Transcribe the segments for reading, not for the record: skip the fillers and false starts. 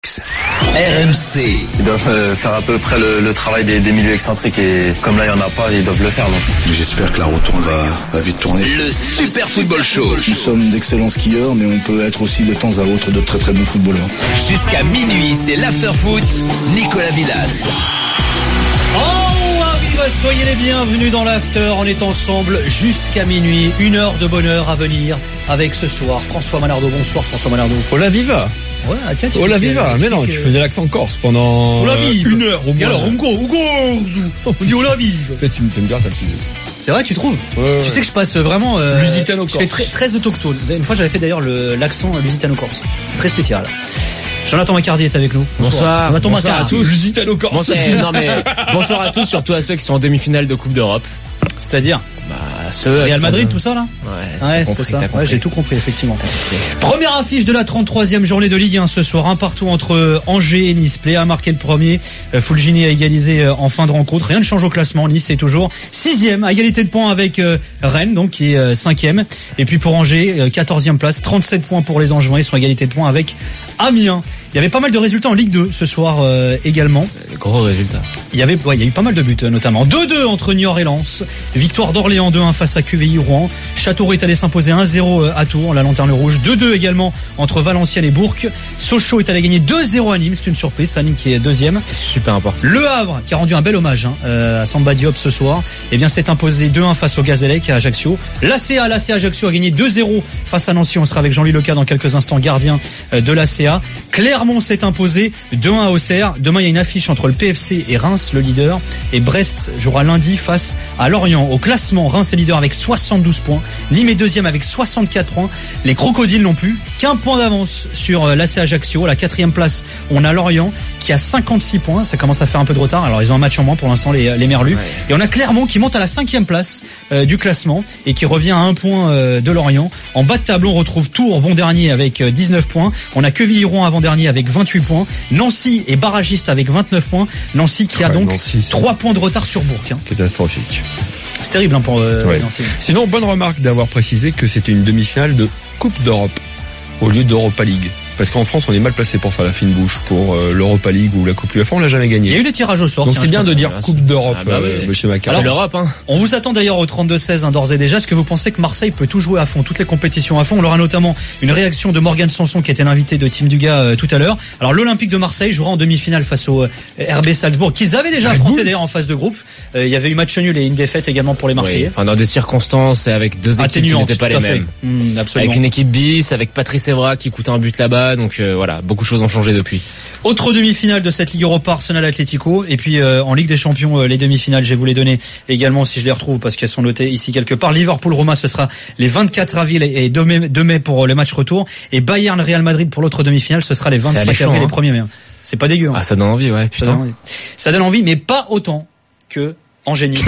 RMC. Ils doivent faire à peu près le travail des milieux excentriques et comme là il n'y en a pas, ils doivent le faire. Donc. J'espère que la retourne va vite tourner. Le Super Football Show. Nous sommes d'excellents skieurs, mais on peut être aussi de temps à autre de très très bons footballeurs. Jusqu'à minuit, c'est l'after-foot. Nicolas Villas. Soyez les bienvenus dans l'after. On est ensemble jusqu'à minuit. 1 heure de bonheur à venir avec ce soir François Malardo. Bonsoir François Malardo. Hola viva. Ouais, tiens, Hola viva. Mais non, tu faisais l'accent corse pendant 1 heure au moins. Et alors, on dit hola viva. Peut-être tu me gardes, t'as le sujet. C'est vrai, tu trouves? Ouais. Tu sais que je passe vraiment lusitano-corse. Je fais très autochtone. Une fois, j'avais fait d'ailleurs l'accent lusitano-corse. C'est très spécial. Jonathan Macardy est avec nous. Bonsoir à tous. Lusitano-corse. Bonsoir à tous, surtout à ceux qui sont en demi-finale de Coupe d'Europe. C'est-à-dire ceux Real Madrid, tout ça là. Ouais, c'est ça. Ouais, j'ai tout compris effectivement. Première affiche de la 33e journée de Ligue 1 ce soir, un partout entre Angers et Nice. Plea a marqué le premier, Fulgini a égalisé en fin de rencontre. Rien ne change au classement. Nice est toujours 6e à égalité de points avec Rennes, donc qui est 5e. Et puis pour Angers, 14e place, 37 points pour les Angevins, ils sont à égalité de points avec Amiens. Il y avait pas mal de résultats en Ligue 2 ce soir également. Gros résultats. Il y a eu pas mal de buts notamment. 2-2 entre Niort et Lens. Victoire d'Orléans 2-1 face à QVI Rouen. Châteauroux est allé s'imposer 1-0 à Tours, la Lanterne Rouge. 2-2 également entre Valenciennes et Bourg. Sochaux est allé gagner 2-0 à Nîmes, c'est une surprise, c'est Nîmes qui est 2e. C'est super important. Le Havre qui a rendu un bel hommage à Samba Diop ce soir, eh bien s'est imposé 2-1 face au Gazélec à Ajaccio. L'ACA Ajaccio a gagné 2-0 face à Nancy. On sera avec Jean-Louis Leca dans quelques instants, gardien de l'ACA. Clermont s'est imposé 2-1 à Auxerre. Demain il y a une affiche entre le PFC et Reims, le leader, et Brest jouera lundi face à Lorient. Au classement, Reims est leader avec 72 points. Nîmes est 2e avec 64 points. Les Crocodiles n'ont plus qu'un point d'avance sur l'ACA Ajaccio. À la 4e place, on a Lorient qui a 56 points. Ça commence à faire un peu de retard. Alors ils ont un match en moins pour l'instant, les Merlus. Ouais. Et on a Clermont qui monte à la 5e place du classement et qui revient à 1 point de Lorient. En bas de tableau, on retrouve Tours bon dernier avec 19 points. On a Quevilly-Rouen avant-dernier avec 28 points. Nancy est barragiste avec 29 points. Nancy qui a donc 3 points de retard sur Bourg. Catastrophique. C'est terrible pour Nancy. Sinon, bonne remarque d'avoir précisé que c'était une demi-finale de Coupe d'Europe au lieu d'Europa League. Parce qu'en France, on est mal placé pour faire la fine bouche pour l'Europa League ou la Coupe UEFA. On l'a jamais gagné. Il y a eu des tirages au sort. Donc c'est bien de dire Coupe d'Europe, monsieur Macar. C'est l'Europe, hein. On vous attend d'ailleurs au 32-16 d'ores et déjà. Est-ce que vous pensez que Marseille peut tout jouer à fond, toutes les compétitions à fond? On aura notamment une réaction de Morgan Sanson qui était l'invité de Tim Dugas tout à l'heure. Alors l'Olympique de Marseille jouera en demi-finale face au RB Salzbourg, qu'ils avaient déjà affronté d'ailleurs en phase de groupe. Il y avait eu match nul et une défaite également pour les Marseillais. Oui, enfin, dans des circonstances et avec deux équipes qui n'étaient pas les mêmes. Absolument. Avec une équipe bis, avec Patrice Evra qui coûte un but là-bas. Donc voilà. Beaucoup de choses ont changé depuis. Autre demi-finale de cette Ligue Europa, Arsenal Atlético. Et puis en Ligue des Champions, les demi-finales, je vais vous les donner également si je les retrouve parce qu'elles sont notées ici quelque part. Liverpool-Roma, ce sera les 24 avril et 2 mai pour le match retour. Et Bayern-Real Madrid pour l'autre demi-finale, ce sera les 25 avril et 1er mai. C'est pas dégueu. Ah, ça donne envie, ouais, putain. Ça donne envie, mais pas autant que Angers-Nice.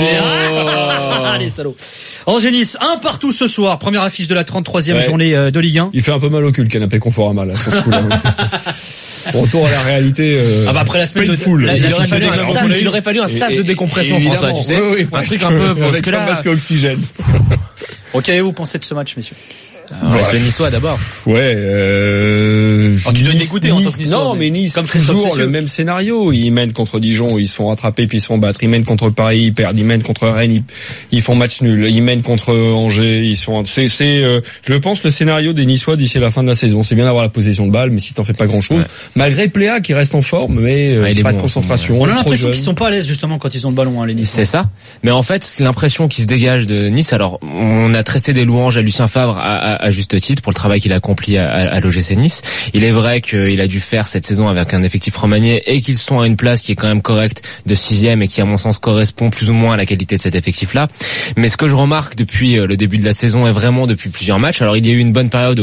Les salauds. Angers-Nice, 1 partout ce soir. Première affiche de la 33e journée de Ligue 1. Il fait un peu mal au cul le canapé Conforama là, sur ce coup-là. Retour à la réalité. Après la semaine de foule. Il aurait fallu un sas de décompression, François, tu sais. Oui, un truc un peu pour avec un masque oxygène. Ok, vous pensez de ce match, messieurs? Le Niçois d'abord. Tu dois l'écouter en tant que Niçois. Non, mais Nice, comme toujours le même scénario. Ils mènent contre Dijon, ils se font rattraper puis ils se font battre. Ils mènent contre Paris, ils perdent. Ils mènent contre Rennes, ils font match nul. Ils mènent contre Angers, ils sont. Je pense le scénario des Niçois d'ici la fin de la saison. C'est bien d'avoir la possession de balle, mais si t'en fais pas grand-chose, malgré Plea qui reste en forme, mais pas de concentration. On a l'impression qu'ils sont pas à l'aise justement quand ils ont le ballon, les Niçois. C'est ça. Mais en fait, c'est l'impression qui se dégage de Nice. Alors, on a tressé des louanges à Lucien Favre à juste titre pour le travail qu'il a accompli à l'OGC Nice. Il est vrai qu'il a dû faire cette saison avec un effectif remanié et qu'ils sont à une place qui est quand même correcte de 6e et qui à mon sens correspond plus ou moins à la qualité de cet effectif-là. Mais ce que je remarque depuis le début de la saison et vraiment depuis plusieurs matchs, alors il y a eu une bonne période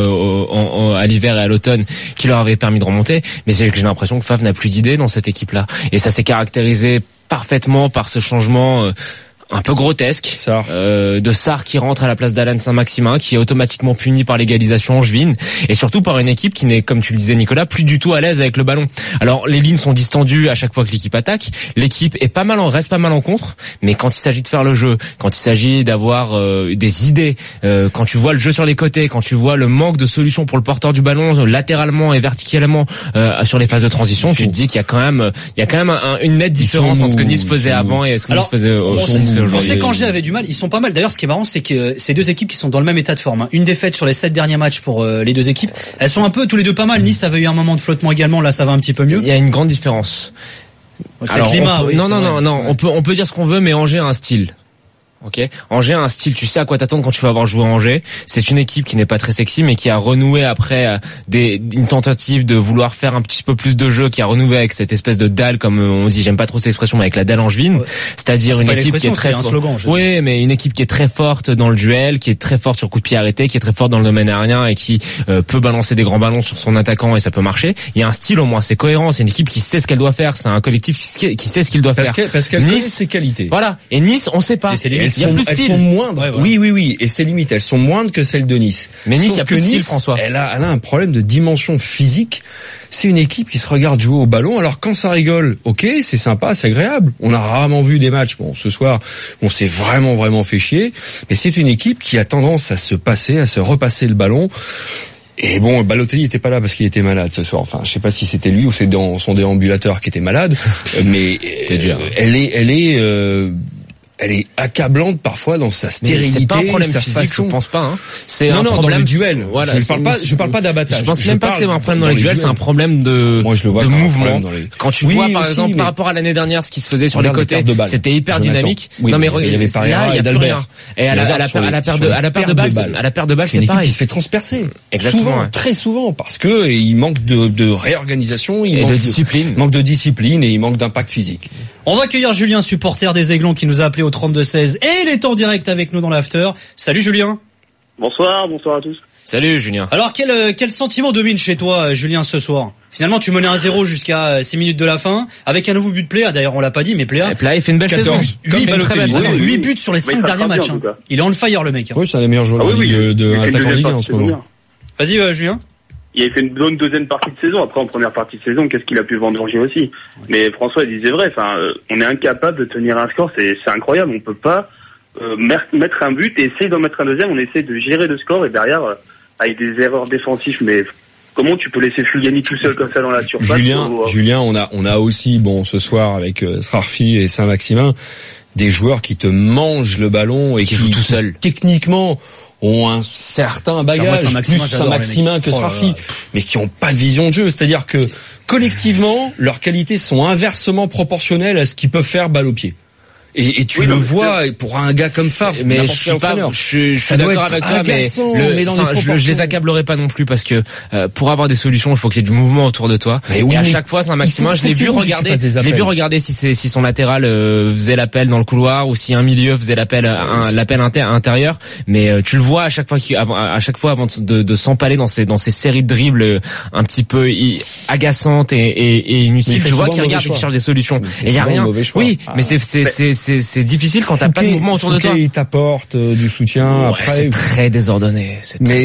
à l'hiver et à l'automne qui leur avait permis de remonter, mais j'ai l'impression que Favre n'a plus d'idées dans cette équipe-là. Et ça s'est caractérisé parfaitement par ce changement un peu grotesque de Sarr qui rentre à la place d'Alan Saint-Maximin, qui est automatiquement puni par l'égalisation angevine, et surtout par une équipe qui n'est, comme tu le disais Nicolas, plus du tout à l'aise avec le ballon. Alors les lignes sont distendues à chaque fois que l'équipe attaque, l'équipe reste pas mal en contre, mais quand il s'agit de faire le jeu, quand il s'agit d'avoir des idées, quand tu vois le jeu sur les côtés, quand tu vois le manque de solutions pour le porteur du ballon latéralement et verticalement sur les phases de transition, tu te dis qu'il y a quand même une nette différence entre ce que Nice faisait avant et ce que Nice faisait aujourd'hui. On sait qu'Angers avait du mal, ils sont pas mal. D'ailleurs, ce qui est marrant, c'est que ces deux équipes qui sont dans le même état de forme. Une défaite sur les 7 derniers matchs pour les deux équipes. Elles sont un peu tous les deux pas mal. Nice avait eu un moment de flottement également, là ça va un petit peu mieux. Il y a une grande différence. C'est le climat. On peut dire ce qu'on veut, mais Angers a un style. Ok, Angers a un style, tu sais à quoi t'attendre quand tu vas avoir joué à Angers. C'est une équipe qui n'est pas très sexy, mais qui a renoué après une tentative de vouloir faire un petit peu plus de jeu, qui a renoué avec cette espèce de dalle, comme on dit, j'aime pas trop cette expression, mais avec la dalle angevine. Ouais. C'est-à-dire une équipe qui est très forte. Oui, mais une équipe qui est très forte dans le duel, qui est très forte sur coup de pied arrêté, qui est très forte dans le domaine aérien et qui peut balancer des grands ballons sur son attaquant et ça peut marcher. Il y a un style au moins, c'est cohérent, c'est une équipe qui sait ce qu'elle doit faire, c'est un collectif qui sait ce qu'il doit faire. Parce qu'elle connaît ses qualités. Voilà. Et Nice, on sait pas. Elles sont moindres. Ouais, voilà. Oui. Et c'est limite. Elles sont moindres que celles de Nice. Mais Nice, il y a plus de style, François. Elle a un problème de dimension physique. C'est une équipe qui se regarde jouer au ballon. Alors quand ça rigole, ok, c'est sympa, c'est agréable. On a rarement vu des matchs. Bon, ce soir, on s'est vraiment fait chier. Mais c'est une équipe qui a tendance à se repasser le ballon. Et bon, Balotelli était pas là parce qu'il était malade ce soir. Enfin, je sais pas si c'était lui ou c'est son déambulateur qui était malade. Mais elle est accablante parfois dans sa stérilité, c'est pas un problème sa physique, façon. Je pense pas. Hein. C'est un problème dans le duel. Voilà, je parle pas d'abattage. Je pense même pas que c'est un problème dans les duels, c'est un problème de mouvement. Quand tu vois par exemple par rapport à l'année dernière ce qui se faisait sur les côtés, c'était hyper dynamique. Non mais il y avait Pareira et D'Albert. Et à la perte de balle, c'est pareil. Il se fait transpercer. Exactement. Très souvent parce que il manque de réorganisation, il manque de discipline et il manque d'impact physique. On va accueillir Julien, supporter des Aiglons, qui nous a appelé au 32-16 et il est en direct avec nous dans l'after. Salut Julien. Bonsoir à tous. Salut Julien. Alors quel sentiment domine chez toi Julien ce soir? Finalement tu menais 1-0 jusqu'à 6 minutes de la fin avec un nouveau but de Pléa. D'ailleurs on l'a pas dit mais Pléa il fait une belle saison. 8 buts sur les 5 derniers matchs. Il est on fire le mec. Oui, c'est un des meilleurs joueurs de attaquant Ligue 1 en ce moment. Vas-y Julien. Il a fait une bonne deuxième partie de saison. Après, en première partie de saison, qu'est-ce qu'il a pu vendanger aussi. Mais François disait vrai. Enfin, on est incapable de tenir un score. C'est incroyable. On peut pas mettre un but et essayer d'en mettre un deuxième. On essaie de gérer le score et derrière, avec des erreurs défensives. Mais comment tu peux laisser Fulgani tout seul comme ça dans la surface? Julien, on a aussi ce soir avec Srarfi et Saint-Maximin des joueurs qui te mangent le ballon et qui jouent tout seuls. Techniquement, ont un certain bagage, plus Saint-Maximin que Srarfi, mais qui ont pas de vision de jeu. C'est-à-dire que, collectivement, leurs qualités sont inversement proportionnelles à ce qu'ils peuvent faire balle au pied. Et tu le vois pour un gars comme Favre, mais je suis d'accord avec toi, mais je les accablerai pas non plus parce que pour avoir des solutions, il faut qu'il y ait du mouvement autour de toi. Et à chaque fois, Saint-Maximin, je l'ai vu regarder si son latéral faisait l'appel dans le couloir ou si un milieu faisait l'appel intérieur. Mais tu le vois à chaque fois avant de s'empaler dans ces séries de dribbles un petit peu agaçantes et inutiles. Tu vois qu'il regarde et qu'il cherche des solutions. Et il y a rien. Oui, mais c'est difficile quand t'as pas de mouvement autour de toi. Il t'apporte du soutien. Après, c'est très désordonné.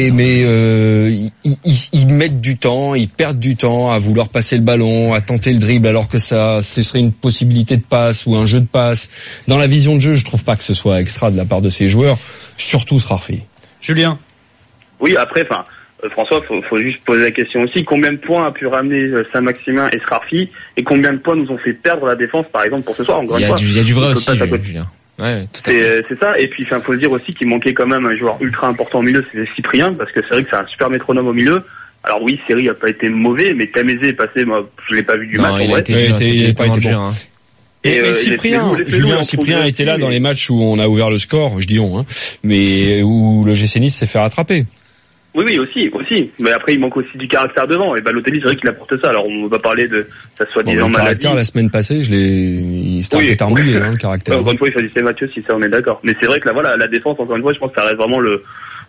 Ils mettent du temps, ils perdent du temps à vouloir passer le ballon, à tenter le dribble, alors que ce serait une possibilité de passe ou un jeu de passe. Dans la vision de jeu, je trouve pas que ce soit extra de la part de ces joueurs, surtout Srarfi. Julien. Oui, après, François, faut juste poser la question aussi. Combien de points a pu ramener Saint-Maximin et Srarfi et combien de points nous ont fait perdre la défense, par exemple, pour ce soir? Il y a du vrai aussi, Julien. Ouais, c'est ça. Et puis, faut se dire aussi qu'il manquait quand même un joueur ultra important au milieu, c'est Cyprien, parce que c'est vrai que c'est un super métronome au milieu. Alors oui, Seri a pas été mauvais, mais Tamézé est passé, moi, je l'ai pas vu du match, en vrai. Il a pas été bon. Et Cyprien était là dans les matchs où on a ouvert le score, je dis mais où le GC Nice s'est fait rattraper. Oui, aussi. Mais après, il manque aussi du caractère devant. Et Balotelli, c'est vrai qu'il apporte ça. Alors, on va parler de sa soi-disant maladie. Le caractère, la semaine passée, c'était un peu tardouillé, le caractère. Encore une fois, il choisissait Mathieu, si ça, on est d'accord. Mais c'est vrai que la défense, encore une fois, je pense que ça reste vraiment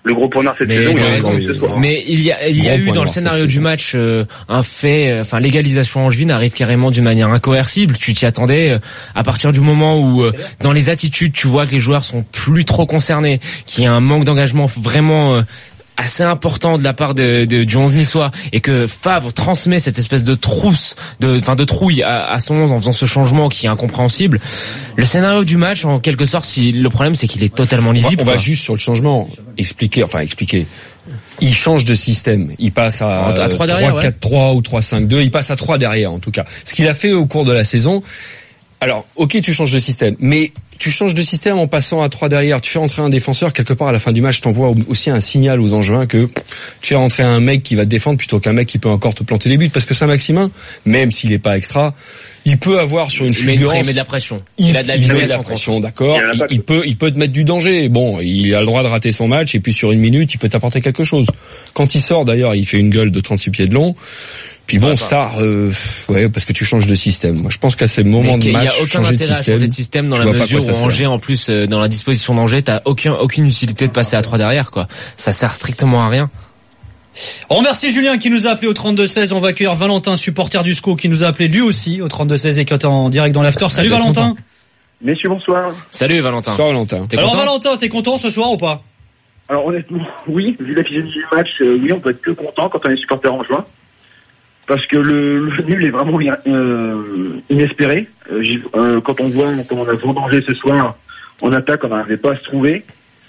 le gros point noir cette saison. Mais il y a eu dans le scénario du match un fait, enfin l'égalisation angevine arrive carrément d'une manière incoercible. Tu t'y attendais à partir du moment où dans les attitudes tu vois que les joueurs sont plus trop concernés, qu'il y a un manque d'engagement vraiment assez important de la part du 11 niçois, et que Favre transmet cette espèce de de trouille à son 11 en faisant ce changement qui est incompréhensible. Le scénario du match, en quelque sorte, le problème c'est qu'il est totalement lisible. On va juste sur le changement expliquer. Il change de système. Il passe à 3-4-3 ou 3-5-2. Il passe à 3 derrière, en tout cas. Ce qu'il a fait au cours de la saison. Alors, ok, tu changes de système, mais tu changes de système en passant à 3 derrière. Tu fais rentrer un défenseur, quelque part à la fin du match, t'envoies aussi un signal aux Angevins que tu fais rentrer un mec qui va te défendre plutôt qu'un mec qui peut encore te planter des buts. Parce que Saint-Maximin, même s'il est pas extra, il peut avoir sur une fulgurance. Il met de la pression. Il a de la vitesse, d'accord. Il peut te mettre du danger. Bon, il a le droit de rater son match, et puis sur une minute, il peut t'apporter quelque chose. Quand il sort, d'ailleurs, il fait une gueule de 36 pieds de long. Puis bon, parce que tu changes de système. Moi, je pense qu'à ces moments de match, il y a aucun intérêt à changer de système dans la mesure où Angers, en plus, dans la disposition d'Angers, t'as aucune utilité de passer à 3 derrière, quoi. Ça sert strictement à rien. On remercie Julien qui nous a appelé au 32-16. On va accueillir Valentin, supporter du SCO, qui nous a appelé lui aussi au 32-16 et qui est en direct dans l'after. Salut Valentin. Messieurs, bonsoir. Salut Valentin. Bonsoir Valentin. Alors Valentin, t'es content ce soir ou pas? Alors honnêtement, oui. Vu la physionomie du match, oui, on peut être que content quand on est supporter angevin. Parce que le nul est vraiment inespéré. Quand on voit comment on a vendangé ce soir en attaque, on n'arrivait pas à se trouver.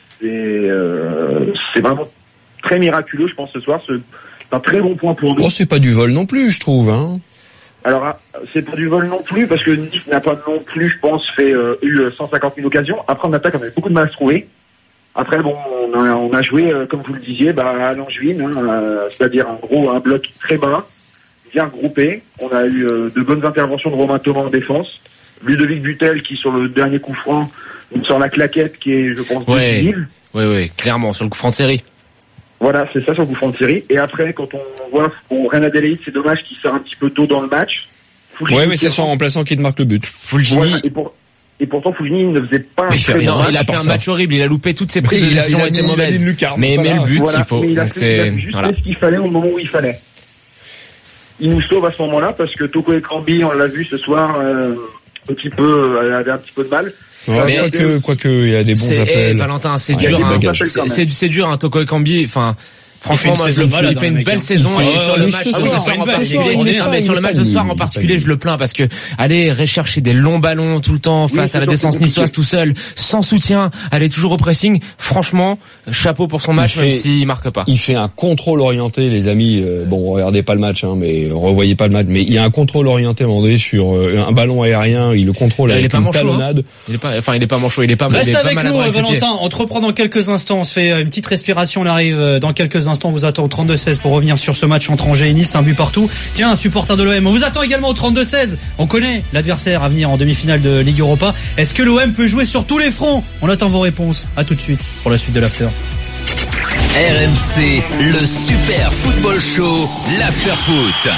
C'est vraiment très miraculeux, je pense, ce soir. C'est un très bon point pour nous. Oh, c'est pas du vol non plus, je trouve, hein. Alors, c'est pas du vol non plus, parce que Nice n'a pas non plus, je pense, eu 150 000 occasions. Après, en attaque, on avait beaucoup de mal à se trouver. Après, bon, on a joué, comme vous le disiez, à l'angevine, c'est-à-dire un bloc très bas, bien groupé. On a eu de bonnes interventions de Romain Thomas en défense. Ludovic Butel qui, sur le dernier coup franc, sort la claquette qui est, je pense, décisive. Oui, clairement, sur le coup franc de série. Voilà, c'est ça, sur le coup franc de série. Et après, quand on voit Reine Adélaïde, c'est dommage qu'il sort un petit peu tôt dans le match. Ouais, mais c'est son remplaçant qui te marque le but. Fulgini. Voilà, et pourtant, Fulgini ne faisait pas un très bon match. Il a fait un match horrible, il a loupé toutes ses prises de décision étaient mauvaises. Mais le but, voilà, il faut. Il a fait juste ce qu'il fallait au moment où il fallait. Il nous sauve à ce moment-là parce que Toko Ekambi, on l'a vu ce soir, avait un petit peu de mal. Ouais, quoique, il y a des bons appels. Valentin, c'est dur, c'est dur, hein, Toko Ekambi, enfin. Franchement, il fait une belle saison, et sur le match ce soir en particulier, sur le match de ce soir en particulier, je le plains parce que aller rechercher des longs ballons tout le temps face à la défense niçoise tout seul, sans soutien, aller toujours au pressing, franchement, chapeau pour son match, même s'il marque pas. Il fait un contrôle orienté, les amis, regardez pas le match, hein, mais revoyez pas le match, mais il y a un contrôle orienté, sur un ballon aérien, il le contrôle avec une talonnade. Il est pas manchot, il est pas mal. Reste avec nous, Valentin, on te reprend dans quelques instants, on se fait une petite respiration, on arrive dans quelques instants. On vous attend au 32-16 pour revenir sur ce match entre Angers et Nice, un but partout. Tiens, un supporter de l'OM, on vous attend également au 32-16. On connaît l'adversaire à venir en demi-finale de Ligue Europa. Est-ce que l'OM peut jouer sur tous les fronts? On attend vos réponses. À tout de suite pour la suite de l'after. RMC, le super football show, l'after foot.